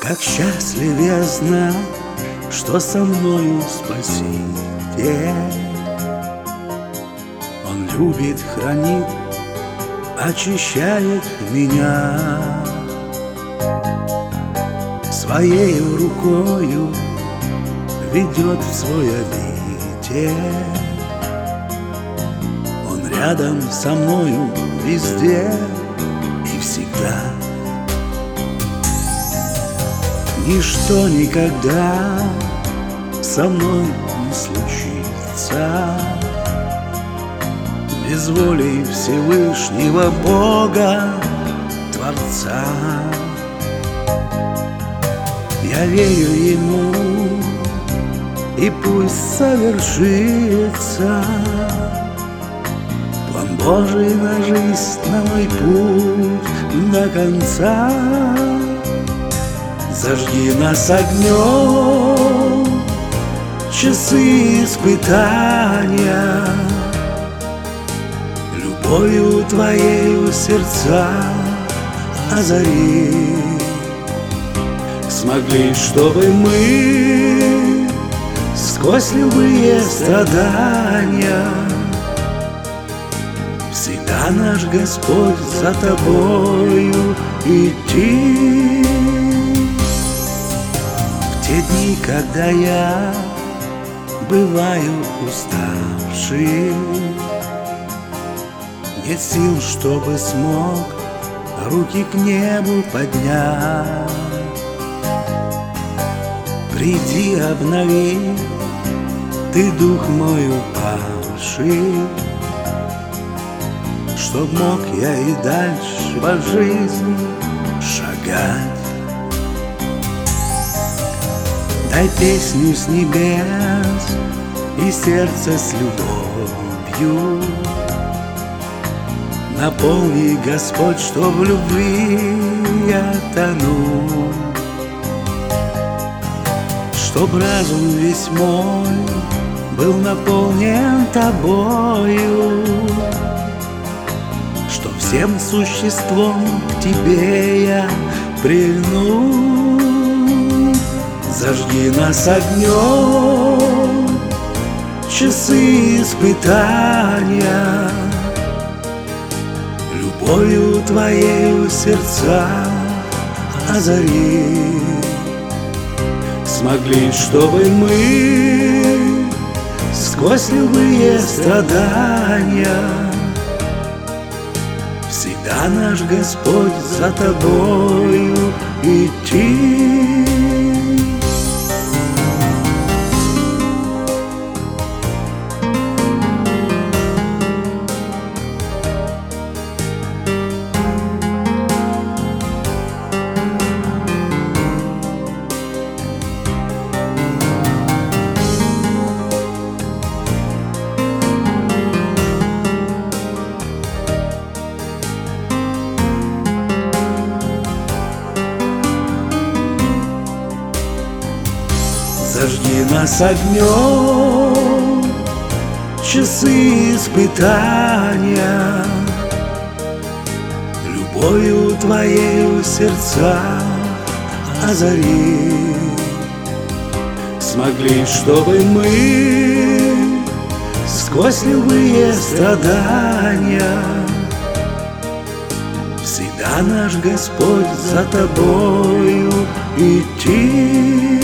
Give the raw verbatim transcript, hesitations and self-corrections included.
Как счастлив я знать, что со мною Спаситель. Он любит, хранит, очищает меня. Своею рукою ведет в свой обитель. Он рядом со мною везде и всегда. Ничто никогда со мной не случится без воли Всевышнего Бога, Творца. Я верю Ему, и пусть совершится план Божий на жизнь, на мой путь до конца. Зажги нас огнем часы испытания, любовью Твоею сердца озари. Смогли, чтобы мы сквозь любые страдания всегда наш Господь за Тобою идти. В те дни, когда я бываю уставший, нет сил, чтобы смог руки к небу поднять. Приди, обнови Ты дух мой упавший, чтоб мог я и дальше по жизни шагать. Дай песню с небес и сердце с любовью. Наполни, Господь, что в любви я тону, чтоб разум весь мой был наполнен Тобою, что всем существом к Тебе я прильну. Зажги нас огнем часы испытания, любовью Твоею сердца озари. Смогли, чтобы мы сквозь любые страдания всегда наш Господь за Тобою идти. Зажги нас огнем часы испытания, любовью Твоею сердца озари. Смогли, чтобы мы сквозь любые страдания всегда наш Господь за Тобою идти.